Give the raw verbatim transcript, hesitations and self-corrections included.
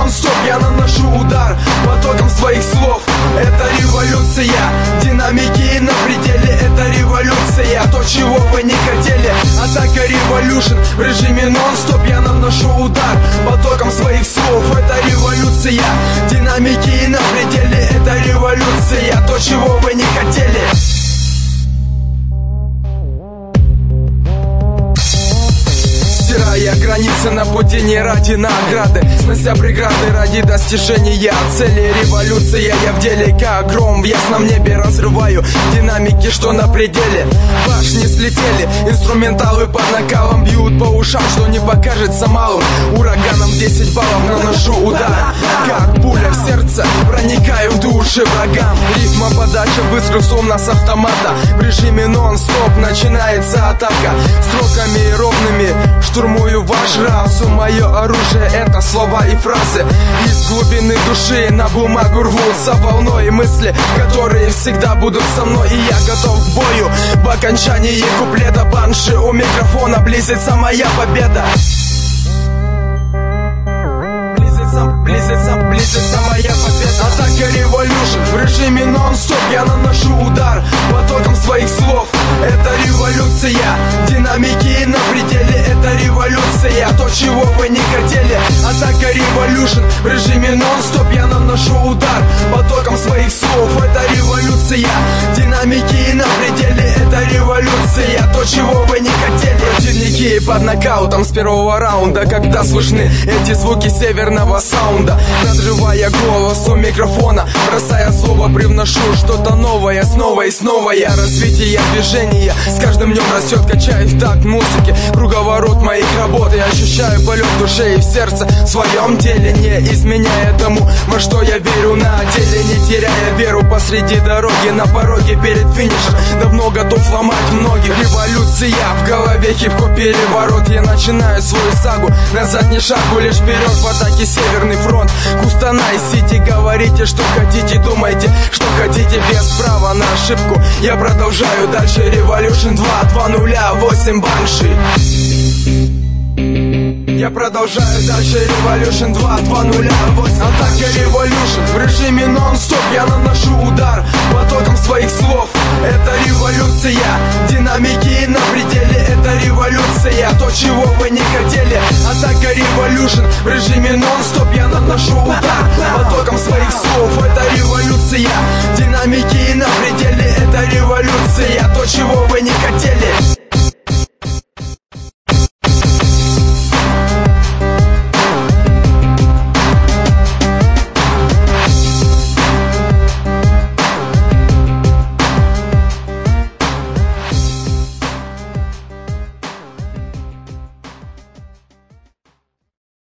нон-стоп я наношу удар потоком своих слов. Это революция, динамики на пределе. Это революция, то, чего вы не хотели. Атака революшн в режиме нон-стоп я наношу удар потоком своих слов. Это революция, динамики на пределе. Это революция, то, чего вы не хотели. Стирая границы на пути не ради награды, снося преграды ради достижения цели. Революция, я в деле как гром в ясном небе разрываю динамики, что на пределе. Башни слетели, инструменталы под накалом бьют по ушам, что не покажется малым. Ураганом десять баллов наношу удар, как пуля в сердце, проникаю в души врагам. Рифма, подача, выстрел словно с автомата. В режиме нон-стоп начинается атака. Строками ровными штурмую ваш разум. Мое оружие — это слова и фразы. Из глубины души на бумагу рвутся волной мысли, которые всегда будут со мной. И я готов к бою. В окончании куплета банши у микрофона близится моя победа. Близится, близится, близится моя победа. Атака революшн в режиме нон-стоп я наношу удар потоком своих слов. Это революция, динамики на пределе. Это революция, то, чего вы не хотели. Атака революшн в режиме нон-стоп я наношу удар потоком своих слов. Это революция, динамики на пределе. Это революция, то, чего вы не хотели. Противники под нокаутом с первого раунда, когда слышны эти звуки северного саунда. Надрывая голос у микрофона, бросая слово, привношу что-то новое. Снова и снова я развитие движения с каждым днем растет, качаю в такт музыки. Круговорот моих работ, я ощущаю полет в душе и в сердце. В своем деле, не изменяя тому, во что я верю на деле. Не теряя веру посреди дороги, на пороге перед финишем давно готов сломать многих. Революция в голове, хип-хоп переворот. Я начинаю свою сагу, назад не шагу, лишь вперед. В атаке Северный фронт, Кустанай-Сити. Говорите, что хотите, думайте, что хотите, без права на ошибку. Я продолжаю дальше. Революшн два, два нуля, восемь банши. Я продолжаю дальше. Революшн два, два нуля, восемь. Атака революшн в режиме нон-стоп я наношу удар потоком своих слов. Это революция, динамики на пределе. Это революция, то, чего вы не хотели. Атака революшн в режиме нон-стоп я наношу удар потоком своих слов. Это революция,